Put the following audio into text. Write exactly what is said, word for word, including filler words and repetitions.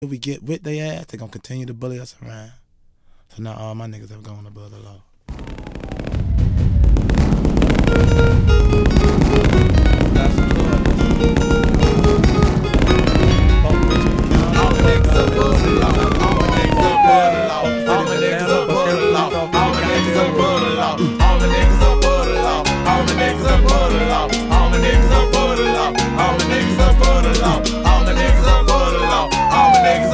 If we get with their ass, they gonna continue to bully us around. So now all my niggas have gone above the law.